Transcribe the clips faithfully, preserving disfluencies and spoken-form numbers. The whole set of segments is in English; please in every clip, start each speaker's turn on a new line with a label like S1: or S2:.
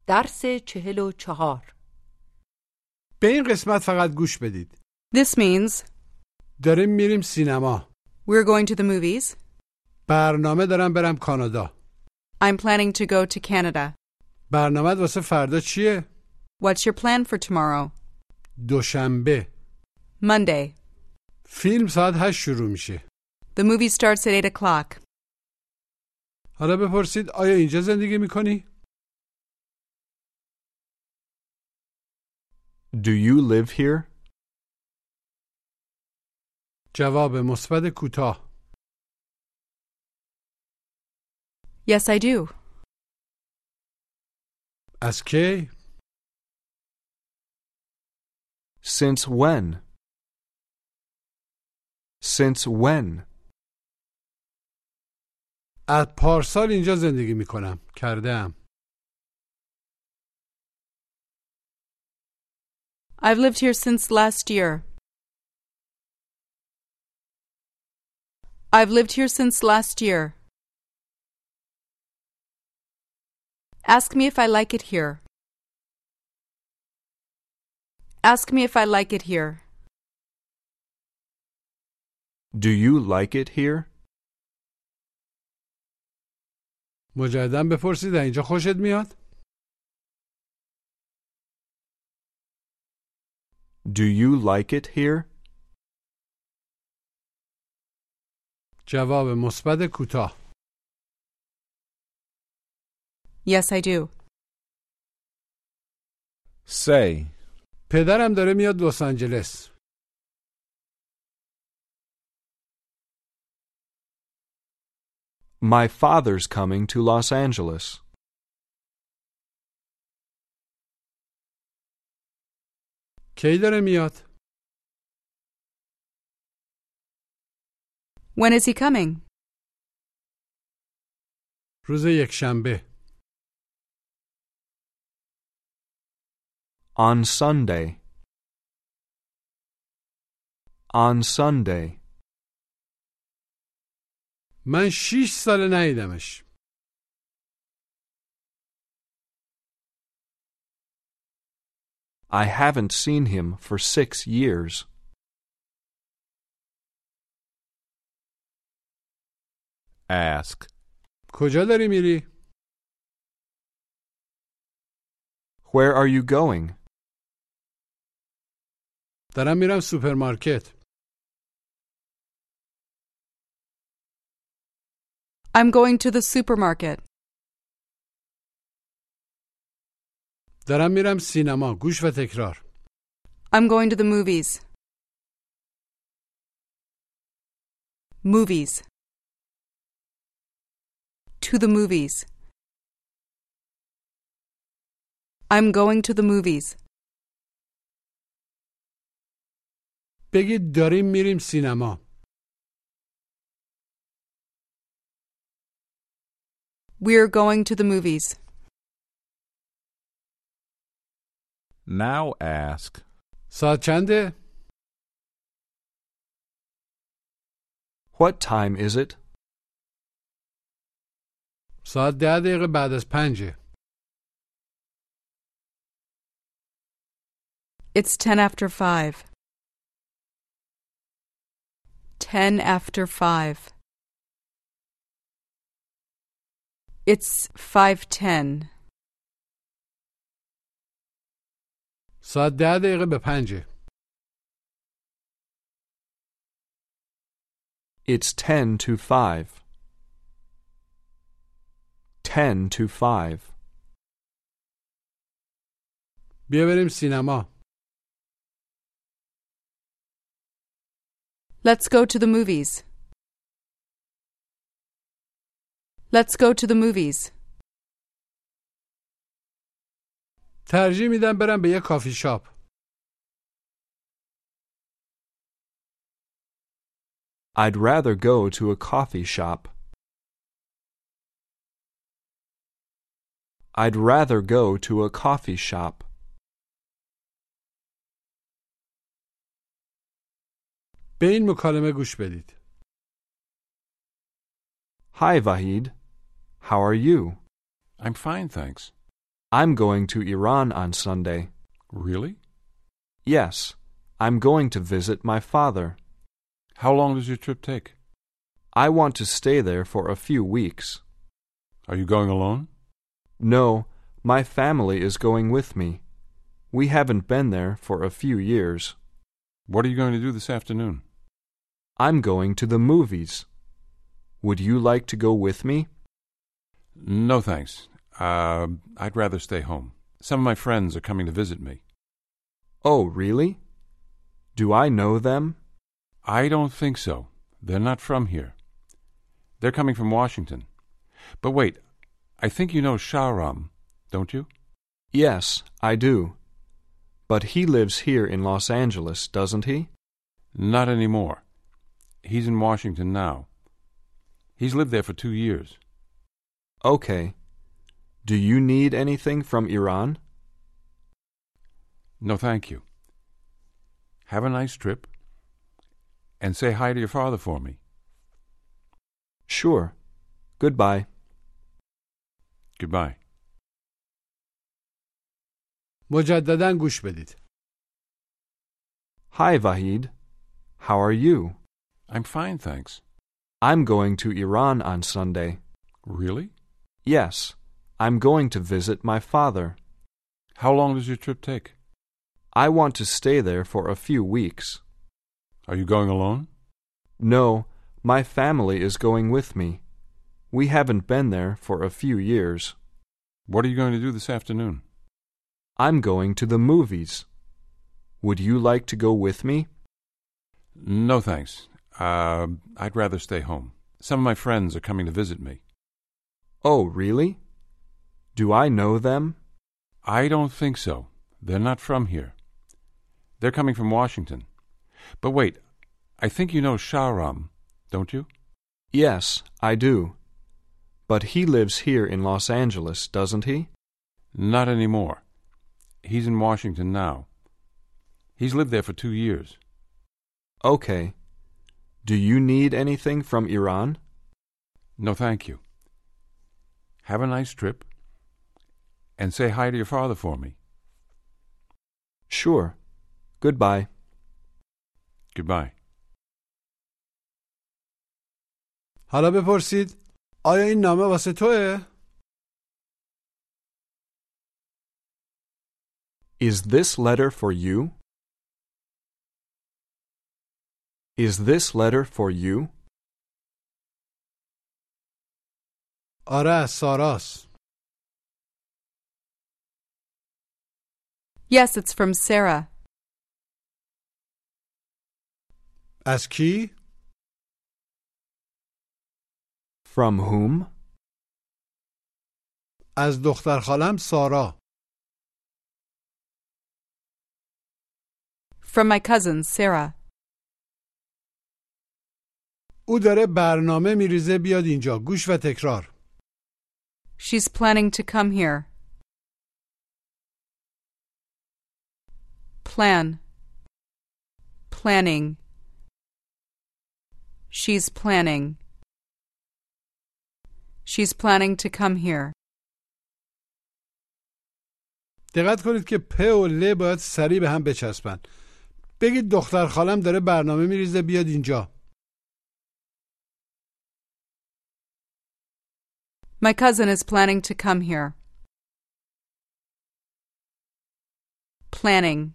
S1: درس چهل و چهار.
S2: به این قسمت فقط گوش بدید.
S3: This means
S2: داریم میریم سینما.
S3: we're going to the movies.
S2: برنامه دارم برم کانادا.
S3: I'm planning to go to Canada.
S2: برنامه واسه فردا چیه؟
S3: What's your plan for tomorrow?
S2: دوشنبه.
S3: Monday.
S2: فیلم ساعت هشت شروع میشه.
S3: The movie starts at eight o'clock.
S2: حالا بپرسید آیا اینجا زندگی میکنی؟
S4: Do you live here?
S2: جواب مثبت کوتاه.
S3: Yes, I do.
S2: از کی؟
S4: Since when? Since when?
S2: از پارسال اینجا زندگی میکنم. کردم.
S3: I've lived here since last year. I've lived here since last year. Ask me if I like it here. Ask me if I like it here.
S4: Do you like it here?
S2: مجددا بپرسید اینجا خوشت میاد؟
S4: Do you like it here?
S2: جواب مثبت کوتاه.
S3: Yes, I do.
S4: Say.
S2: پدرم داره میاد لس آنجلس.
S4: My father's coming to Los Angeles.
S2: کی داره میاد؟
S3: When is he coming?
S2: روز یکشنبه.
S4: On Sunday. On Sunday.
S2: من شیش سال ندیدمش.
S4: I haven't seen him for six years. Ask.
S2: کجا داری میری؟
S4: Where are you going?
S2: دارم میرم سوپرمارکت.
S3: I'm going to the supermarket.
S2: دارم میرم سینما. گوش و تکرار.
S3: I'm going to the movies. Movies. To the movies. I'm going to the movies.
S2: بگید داریم میریم سینما.
S3: We're going to the movies.
S4: Now ask.
S2: ساعت چنده؟
S4: What time is it?
S2: ساعت ده دقیقه بعد از پنجه.
S3: It's ten after five. Ten after five. It's five ten.
S2: ساعت ده دقیقه به پنجه.
S4: It's ten to five. Ten to five.
S2: بیا بریم سینما.
S3: Let's go to the movies. Let's go to the movies.
S2: ترجیح میدم برم به یه کافی شاپ.
S4: I'd rather go to a coffee shop. I'd rather go to a coffee shop.
S2: به این مکالمه گوش بدید.
S4: Hi, Vahid. How are you?
S5: I'm fine, thanks.
S4: I'm going to Iran on Sunday.
S5: Really?
S4: Yes, I'm going to visit my father.
S5: How long does your trip take?
S4: I want to stay there for a few weeks.
S5: Are you going alone?
S4: No, my family is going with me. We haven't been there for a few years.
S5: What are you going to do this afternoon?
S4: I'm going to the movies. Would you like to go with me?
S5: No, thanks. Uh, I'd rather stay home. Some of my friends are coming to visit me.
S4: Oh, really? Do I know them?
S5: I don't think so. They're not from here. They're coming from Washington. But wait, I think you know Shahram, don't you?
S4: Yes, I do. But he lives here in Los Angeles, doesn't he?
S5: Not anymore. He's in Washington now. He's lived there for two years.
S4: Okay. Do you need anything from Iran?
S5: No, thank you. Have a nice trip. And say hi to your father for me.
S4: Sure. Goodbye.
S5: Goodbye.
S2: مجددا گوش بدید.
S4: Hi, Vahid. How are you?
S5: I'm fine, thanks.
S4: I'm going to Iran on Sunday.
S5: Really?
S4: Yes, I'm going to visit my father.
S5: How long does your trip take?
S4: I want to stay there for a few weeks.
S5: Are you going alone?
S4: No, my family is going with me. We haven't been there for a few years.
S5: What are you going to do this afternoon?
S4: I'm going to the movies. Would you like to go with me?
S5: No, thanks. Uh, I'd rather stay home. Some of my friends are coming to visit me.
S4: Oh, really? Do I know them?
S5: I don't think so. They're not from here. They're coming from Washington. But wait, I think you know Shahram, don't you?
S4: Yes, I do. But he lives here in Los Angeles, doesn't he?
S5: Not anymore. He's in Washington now. He's lived there for two years.
S4: Okay. Do you need anything from Iran?
S5: No, thank you. Have a nice trip. And say hi to your father for me.
S4: Sure. Goodbye.
S5: Goodbye.
S2: حالا بپرسید آیا این نامه واسه توئه؟
S4: Is this letter for you? Is this letter for you?
S2: آره از ساراست.
S3: Yes, it's from Sarah.
S2: از کی؟
S4: From whom?
S2: از دختر خالم سارا.
S3: From my cousin, Sarah.
S2: او داره برنامه میریزه بیاد اینجا. گوش و تکرار.
S3: She's planning to come here. Plan. Planning. She's planning. She's planning to come here.
S2: دقت کنید که پ و ل باید سریع به هم بچسبن. بگید دختر خالم داره برنامه میریزه بیاد اینجا.
S3: My cousin is planning to come here. Planning.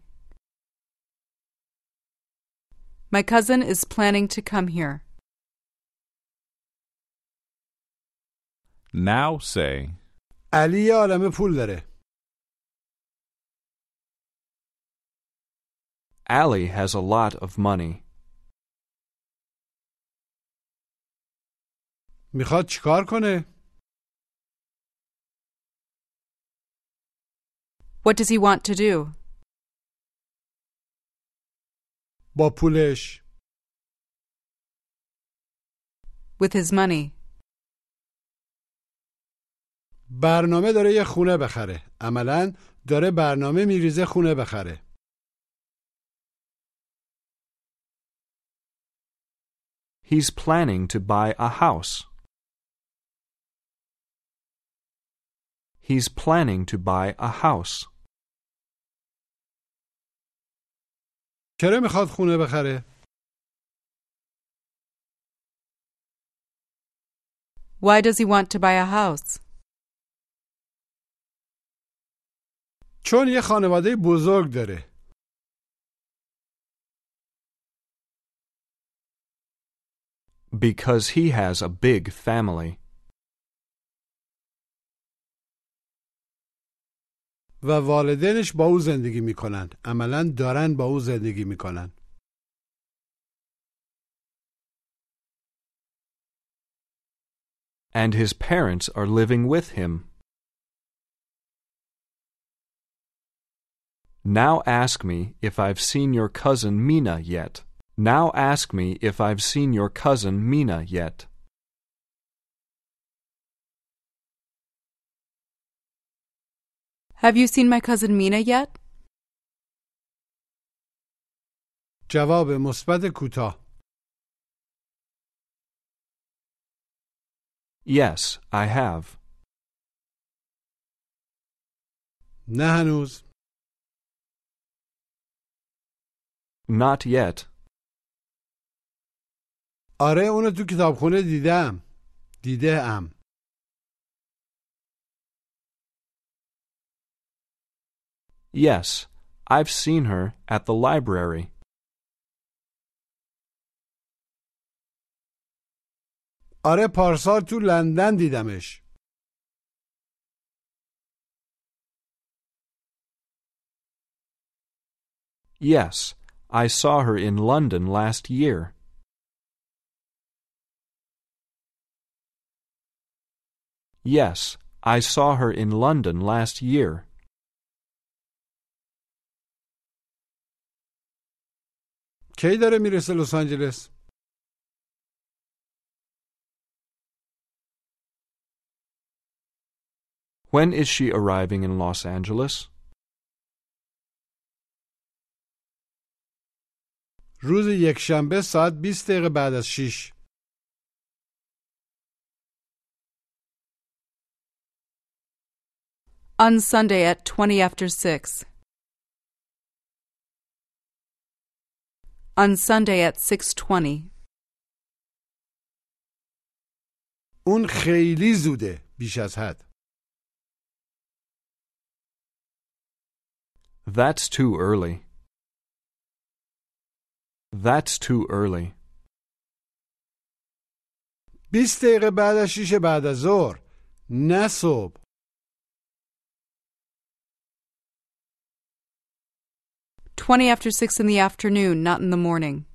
S3: My cousin is planning to come here.
S6: Now say,
S2: علی یه عالمه پول داره.
S4: Ali has a lot of money.
S2: میخواد چیکار کنه؟
S3: What does he want to do?
S2: با پولش.
S3: With his money.
S2: برنامه داره یه خونه بخره. عملاً داره برنامه میریزه خونه بخره.
S4: He's planning to buy a house. He's planning to buy a house.
S2: چرا میخواد خونه بخره؟
S3: Why does he want to buy a house?
S2: چون یه خانواده بزرگ داره.
S4: Because he has a big family.
S2: و والدینش با او زندگی میکنن. عملاً دارن با او زندگی میکنن.
S4: And his parents are living with him. Now ask me if I've seen your cousin Mina yet. Now ask me if I've seen your cousin Mina yet.
S3: Have you seen my cousin Mina yet?
S2: جواب مثبت کوتاه.
S4: Yes, I have.
S2: نه هنوز.
S4: Not yet.
S2: آره اونو تو کتابخونه دیدم. دیده ام.
S4: Yes, I've seen her at the library.
S2: آره پارسال تو لندن دیدمش.
S4: Yes, I saw her in London last year. Yes, I saw her in London last year.
S2: کی داره میرسه لس آنجلس؟
S4: When is she arriving in Los Angeles?
S2: روز یکشنبه ساعت بیست دقیقه بعد از شیش.
S3: On Sunday at twenty after six. On Sunday at six twenty.
S2: اون خیلی زوده. بیش از حد.
S4: That's too early. That's too early.
S2: بیست دقیقه بعد از شیش بعد از ظهر. نه صبح.
S3: Twenty after six in the afternoon, not in the morning.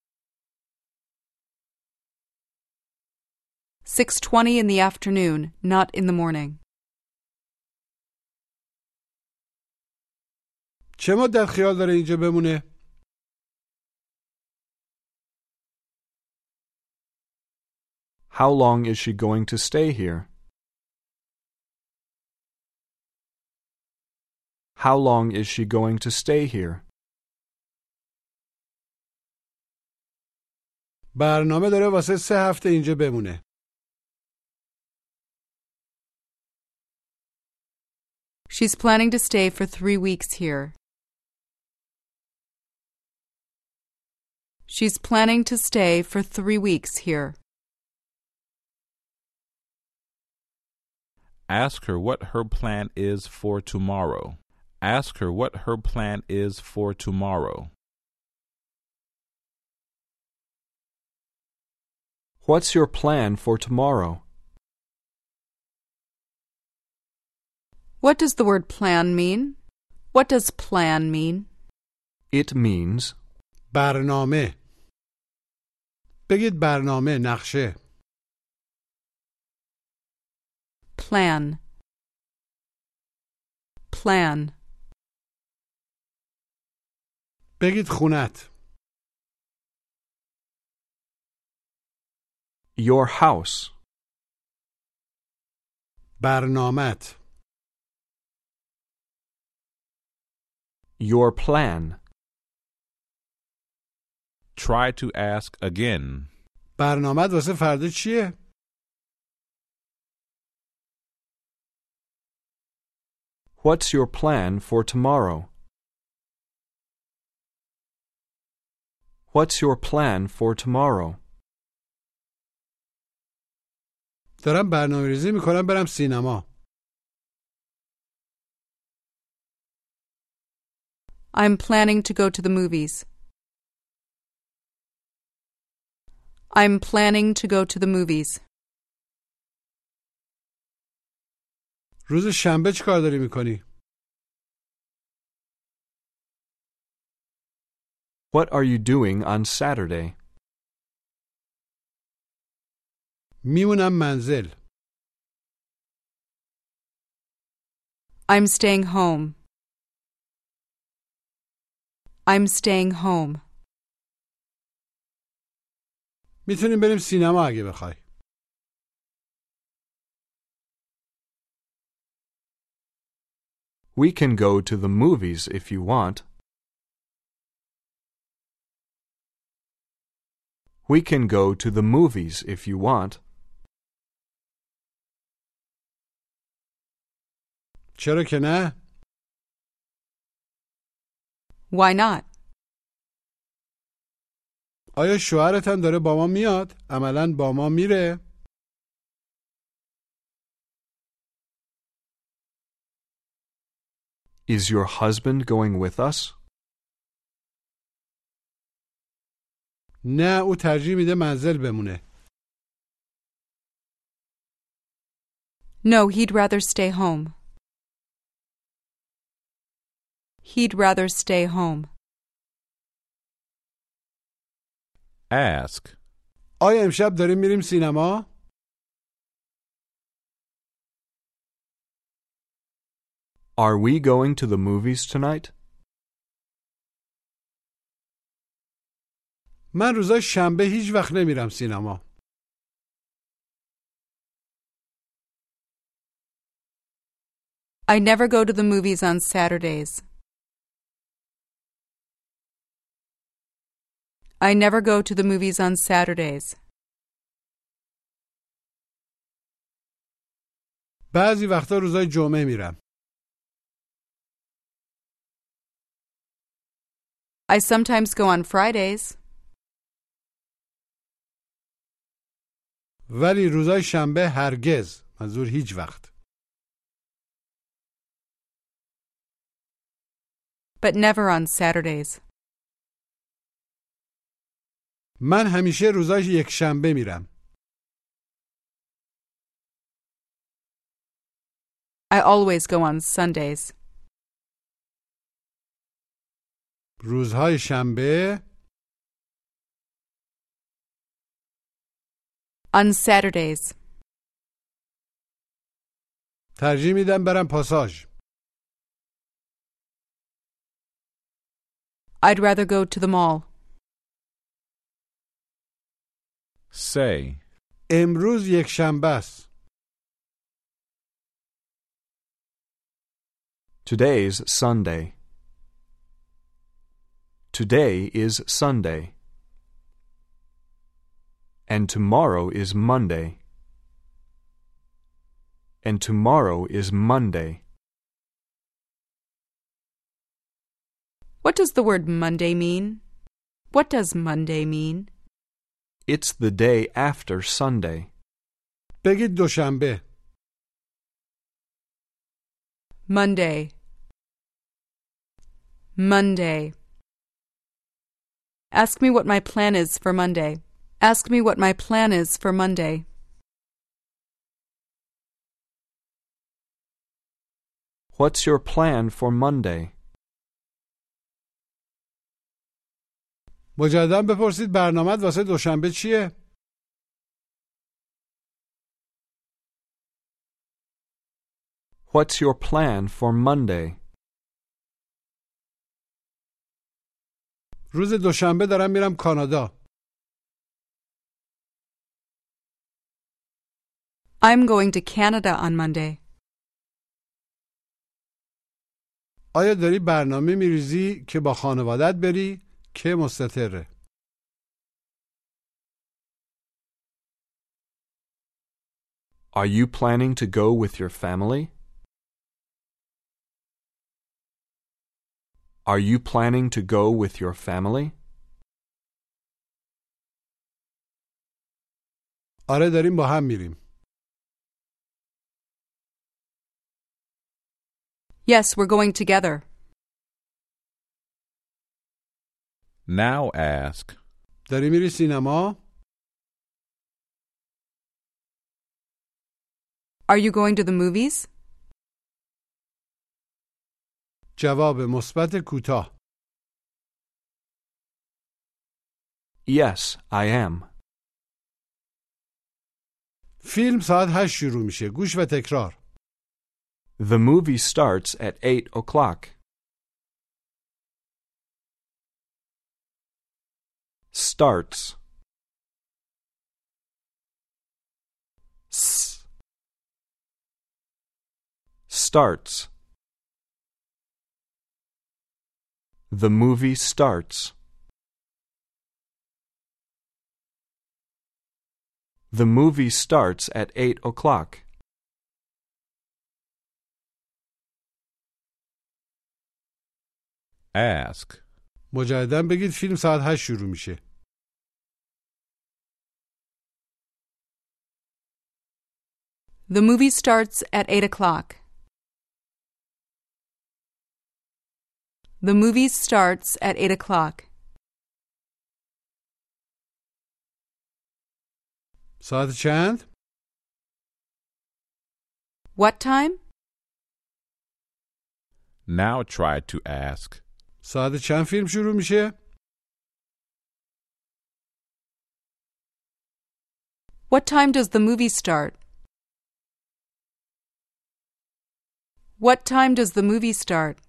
S3: Six twenty in the afternoon, not in the morning.
S2: چه مدت خیال داره اینجا بمونه؟
S4: How long is she going to stay here? How long is she going to stay here?
S2: برنامه داره واسه سه هفته اینجا بمونه.
S3: She's planning to stay for three weeks here. She's planning to stay for three weeks here.
S6: Ask her what her plan is for tomorrow. Ask her what her plan is for tomorrow.
S4: What's your plan for tomorrow?
S3: What does the word plan mean? What does plan mean?
S4: It means
S2: برنامه. بگید برنامه. نقشه.
S3: Plan. Plan.
S2: بگید خونت.
S4: your house.
S2: برنامت.
S4: Your plan.
S6: Try to ask again.
S2: برنامت واسه فردا چیه؟
S4: What's your plan for tomorrow? What's your plan for tomorrow?
S2: دارم برنامه ریزی میکنم برم سینما.
S3: I'm planning to go to the movies. I'm planning to go to the movies.
S2: روز شنبه چی کار داری میکنی؟
S4: What are you doing on Saturday?
S2: میمونم منزل.
S3: I'm staying home. I'm staying home.
S2: میتونیم بریم سینما اگه بخوای.
S4: We can go to the movies if you want. We can go to the movies if you want.
S2: چرا که نه؟
S3: Why not?
S2: آیا شوهرت هم داره با ما میاد؟ عملاً با ما میره؟
S4: Is your husband going with us?
S2: نه، او ترجیح میده منزل بمونه.
S3: No, he'd rather stay home. He'd rather stay home.
S6: Ask.
S2: آیا امشب داریم میریم سینما؟
S4: Are we going to the movies tonight?
S2: من روزای شنبه هیچ وقت نمیرم سینما.
S3: I never go to the movies on Saturdays. I never go to the movies on Saturdays.
S2: بعضی وقتا روزای جمعه میرم.
S3: I sometimes go on Fridays.
S2: ولی روزای شنبه هرگز، منظور هیچ وقت.
S3: But never on Saturdays.
S2: من همیشه روزای یک شنبه میرم.
S3: I always go on Sundays.
S2: روزهای شنبه
S3: On Saturdays.
S2: ترجیح میدم برم پاساژ.
S3: I'd rather go to the mall.
S6: Say.
S2: امروز یک شنبه است.
S4: Today's Sunday. Today is Sunday. And tomorrow is Monday. And tomorrow is Monday.
S3: What does the word Monday mean? What does Monday mean?
S4: It's the day after Sunday.
S2: بگید دوشنبه.
S3: Monday. Monday. Ask me what my plan is for Monday. Ask me what my plan is for Monday.
S4: What's your plan for Monday?
S2: مجددا بپرسید برنامه‌ت واسه دوشنبه چیه؟
S4: What's your plan for Monday?
S2: روز دوشنبه دارم میرم کانادا.
S3: I'm going to Canada on Monday.
S2: آیا داری برنامه میریزی که با خانوادت بری که مستتره؟
S4: Are you planning to go with your family? Are you planning to go with your family?
S2: آره داریم با هم میریم.
S3: Yes, we're going together.
S6: Now ask,
S2: داری میری سینما؟
S3: Are you going to the movies?
S2: جواب مثبت کوتاه.
S4: Yes, I am.
S2: فیلم ساعت هشت شروع میشه. گوش و تکرار.
S4: The movie starts at eight o'clock. Starts. S. Starts. The movie starts. The movie starts at eight o'clock.
S6: ask,
S2: مجددا بگید فیلم ساعت هشت شروع میشه.
S3: The movie starts at eight o'clock. The movie starts at eight o'clock.
S2: ساعت چند؟
S3: What time?
S6: now try to ask,
S2: ساعت چند فیلم شروع میشه؟
S3: What time does the movie start? What time does the movie start?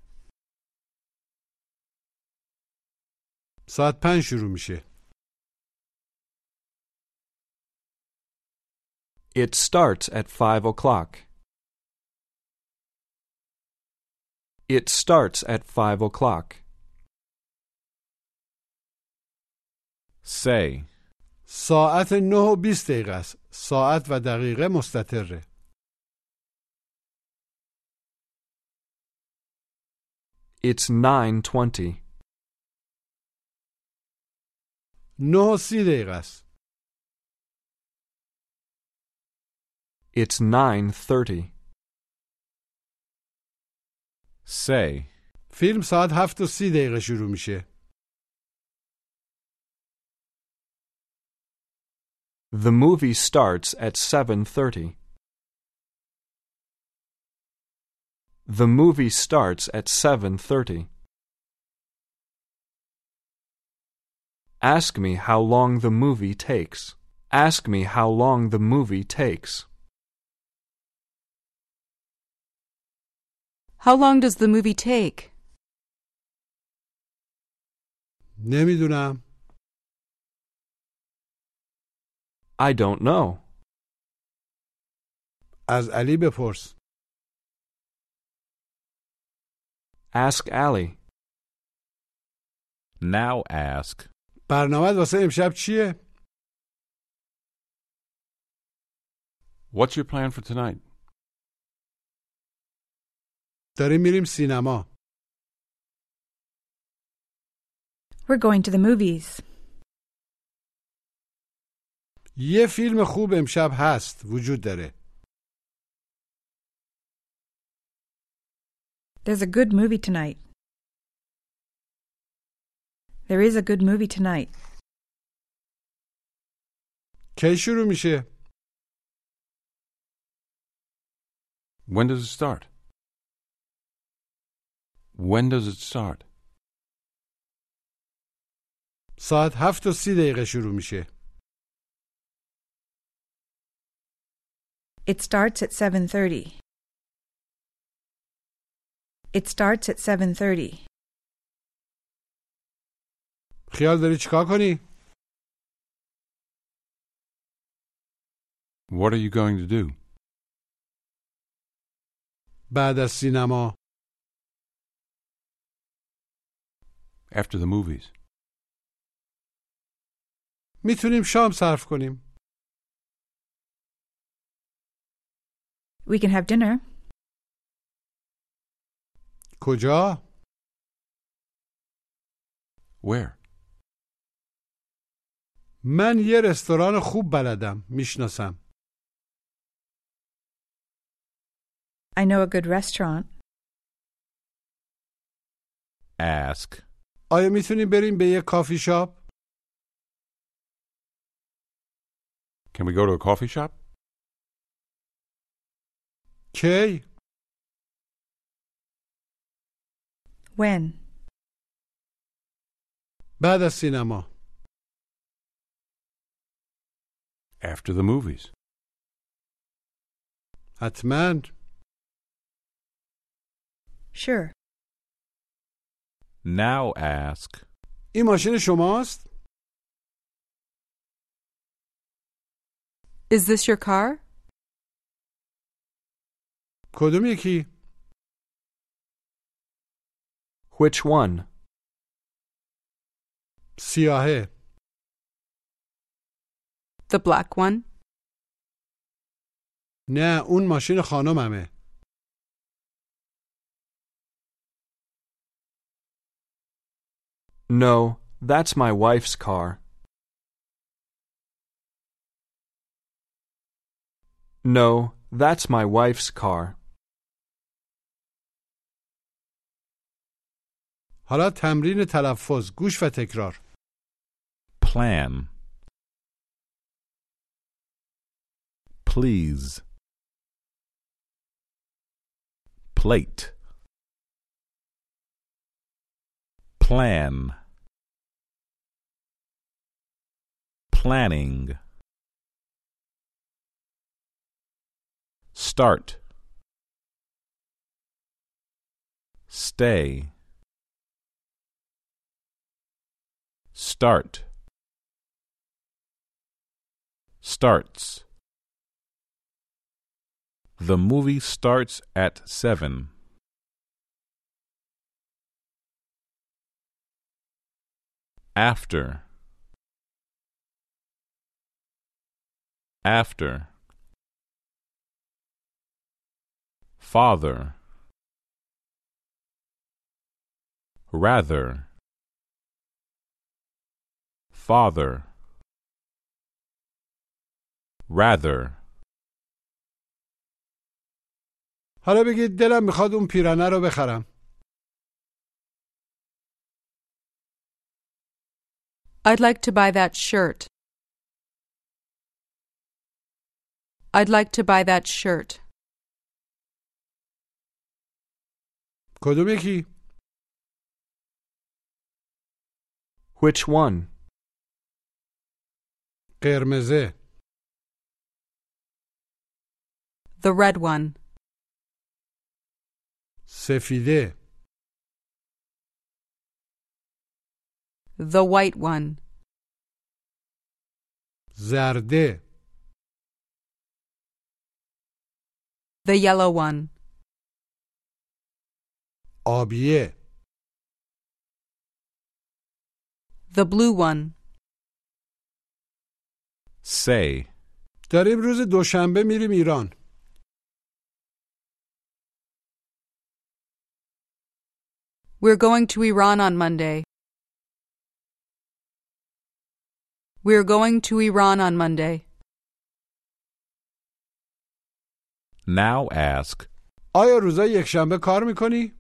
S2: ساعت پنج شروع میشه.
S4: It starts at five o'clock. It starts at five o'clock.
S6: say,
S2: ساعت نه و بیست دقیقه است. ساعت و دقیقه مستتره.
S4: It's nine twenty.
S2: نه و سی دقیقه است.
S4: It's nine thirty.
S6: say,
S2: فیلم ساعت هفت و سی دقیقه شروع میشه.
S4: The movie starts at seven thirty. The movie starts at seven thirty. Ask me how long the movie takes. Ask me how long the movie takes.
S3: How long does the movie take?
S2: نمیدونم.
S4: I don't know.
S2: از علی بپرس.
S4: Ask Allie.
S6: now ask,
S2: برنامه واسه امشب چیه؟
S5: What's your plan for tonight?
S2: داریم میریم سینما.
S7: We're going to the movies.
S2: یه فیلم خوب امشب هست. وجود داره.
S7: There's a good movie tonight. There is a good movie tonight.
S2: کی شروع میشه؟
S5: When does it start? When does it start?
S2: ساعت هفت و سی دقیقه شروع میشه.
S7: It starts at seven thirty. It starts at seven thirty.
S2: خیال داری چیکار کنی؟
S5: What are you going to do?
S2: بعد از سینما.
S5: After the movies.
S2: میتونیم شام صرف کنیم.
S7: We can have dinner.
S2: کجا؟
S5: Where?
S2: من یه رستوران خوب بلدم. میشناسم.
S7: I know a good restaurant.
S6: Ask.
S2: آیا میتونیم بریم به یه کافی شاپ؟
S5: Can we go to a coffee shop?
S2: کی؟
S7: When?
S2: بعد از سینما.
S5: After the movies.
S2: حتماً.
S7: Sure.
S6: Now ask.
S2: این ماشین شماست؟
S3: Is this your car?
S2: کدوم یکی؟
S4: Which one?
S2: سیاهه.
S3: The black one?
S2: نه، اون ماشین خانممه.
S4: No, that's my wife's car. No, that's my wife's car.
S2: حالا تمرین تلفظ. گوش و تکرار.
S6: Plan. Please. Plate. Plan. Planning. Start. Stay. Start. Starts. The movie starts at seven. After. After. Father. Rather. Father. Rather.
S2: حالا بگید دلم میخواد اون پیرنه رو بخرم.
S3: I'd like to buy that shirt. I'd like to buy that shirt.
S2: کدوم یکی؟
S4: Which one?
S2: قرمزه.
S3: The red one.
S2: سفیده.
S3: The white one.
S2: زرده.
S3: The yellow one.
S2: آبیه.
S3: The blue one.
S6: Say.
S2: داریم روز دوشنبه میریم ایران.
S3: We're going to Iran on Monday. We're going to Iran on Monday.
S6: Now ask.
S2: آیا روزای یکشنبه کار میکنی؟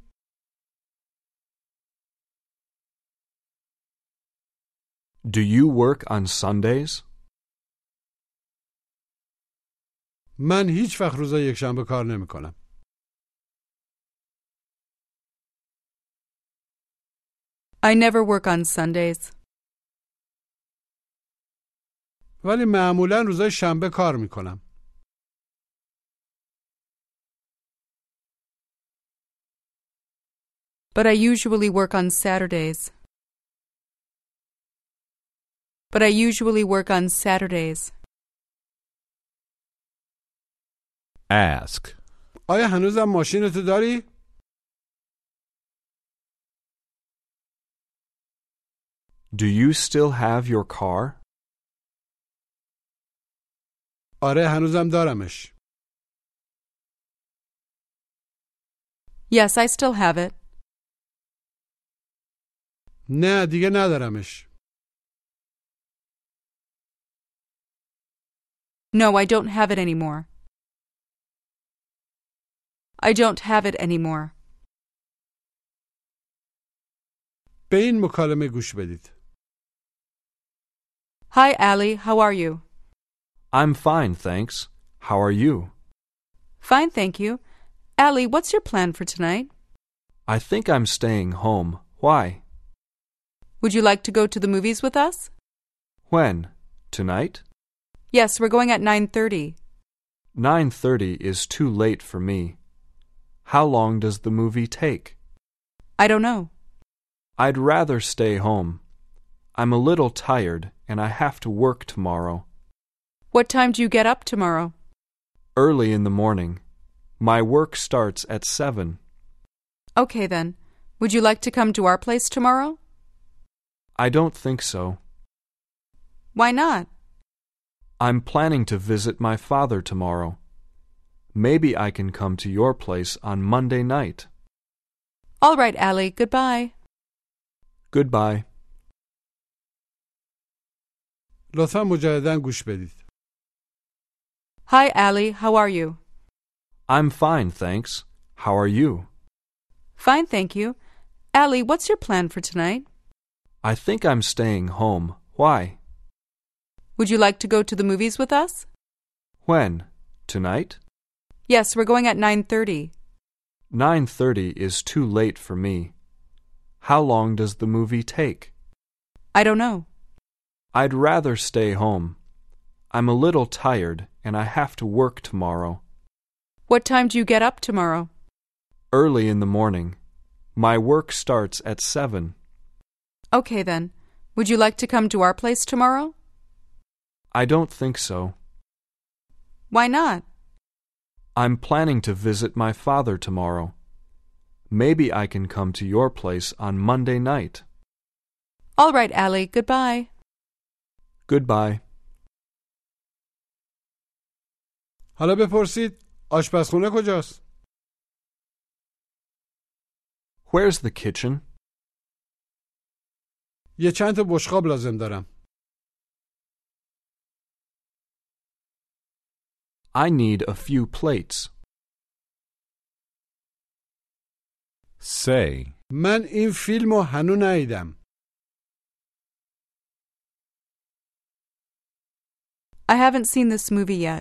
S4: Do you work on Sundays?
S2: من هیچ وقت روزای یکشنبه کار نمیکنم.
S3: I never work on Sundays.
S2: ولی معمولا روزای شنبه کار میکنم.
S3: But I usually work on Saturdays. But I usually work on Saturdays.
S6: Ask.
S2: آیا هنوزم ماشینتو داری؟
S4: Do you still have your car?
S2: آره هنوزم دارمش.
S3: Yes, I still have it.
S2: نه دیگه ندارمش.
S3: No, I don't have it anymore. I don't have it anymore.
S2: به این مکالمه گوش بدید.
S3: Hi, Allie. How are you?
S4: I'm fine, thanks. How are you?
S3: Fine, thank you. Allie, what's your plan for tonight?
S4: I think I'm staying home. Why?
S3: Would you like to go to the movies with us?
S4: When? Tonight?
S3: Yes, we're going at nine thirty.
S4: nine thirty is too late for me. How long does the movie take?
S3: I don't know.
S4: I'd rather stay home. I'm a little tired and I have to work tomorrow.
S3: What time do you get up tomorrow?
S4: Early in the morning. My work starts at seven.
S3: Okay, then. Would you like to come to our place tomorrow?
S4: I don't think so.
S3: Why not?
S4: I'm planning to visit my father tomorrow. Maybe I can come to your place on Monday night.
S3: All right, Allie. Goodbye.
S4: Goodbye.
S2: لطفا مجدداً گوش بدید.
S3: Hi, Allie. How are you?
S4: I'm fine, thanks. How are you?
S3: Fine, thank you. Allie, what's your plan for tonight?
S4: I think I'm staying home. Why?
S3: Would you like to go to the movies with us?
S4: When? Tonight?
S3: Yes, we're going at nine thirty.
S4: nine thirty is too late for me. How long does the movie take?
S3: I don't know.
S4: I'd rather stay home. I'm a little tired and I have to work tomorrow.
S3: What time do you get up tomorrow?
S4: Early in the morning. My work starts at seven.
S3: Okay, then. Would you like to come to our place tomorrow?
S4: I don't think so.
S3: Why not?
S4: I'm planning to visit my father tomorrow. Maybe I can come to your place on Monday night.
S3: All right, Allie. Goodbye.
S4: Goodbye.
S2: حالا بپرسید آشپزخونه کجاست؟
S4: Where's the kitchen?
S2: یه چند تا بشقاب لازم دارم.
S4: I need a few plates.
S6: Say,
S2: من این فیلم رو هنوز ندیدم.
S3: I haven't seen this movie yet.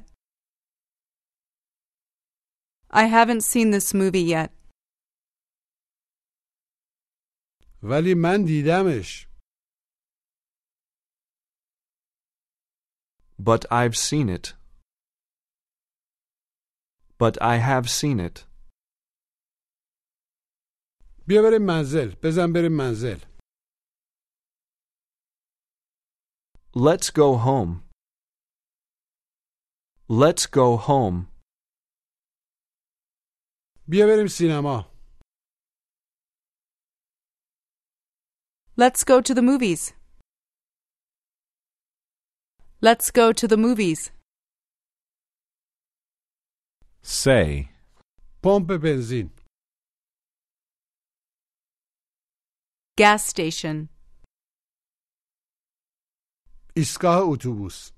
S3: I haven't seen this movie yet.
S2: ولی من دیدمش.
S4: But I've seen it. But I have seen it.
S2: بیا بریم منزل. بزن بریم منزل.
S4: Let's go home. Let's go home.
S2: بیا بریم سینما.
S3: Let's go to the movies. Let's go to the movies.
S6: say,
S2: پمپ بنزین.
S3: Gas station.
S2: ایستگاه اتوبوس.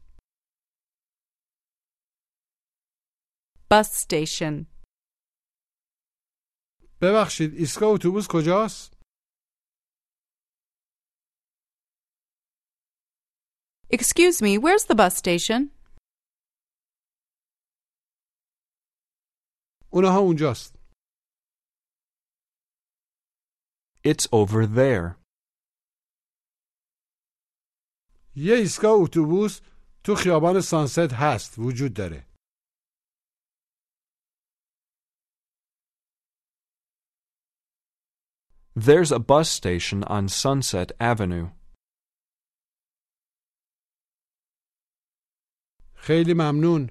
S3: Bus station.
S2: ببخشید ایستگاه اتوبوس کجاست؟
S3: Excuse me, where's the bus station?
S2: اونها اونجاست.
S4: It's over there.
S2: یه ایستگاه اتوبوس تو خیابان سانست هست. وجود داره.
S4: There's a bus station on Sunset Avenue.
S2: خیلی ممنون.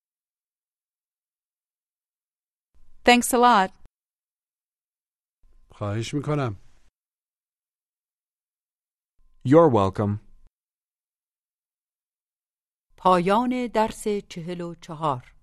S3: Thanks a lot.
S2: خواهش میکنم.
S4: You're welcome.
S1: پایان درس چهل و چهار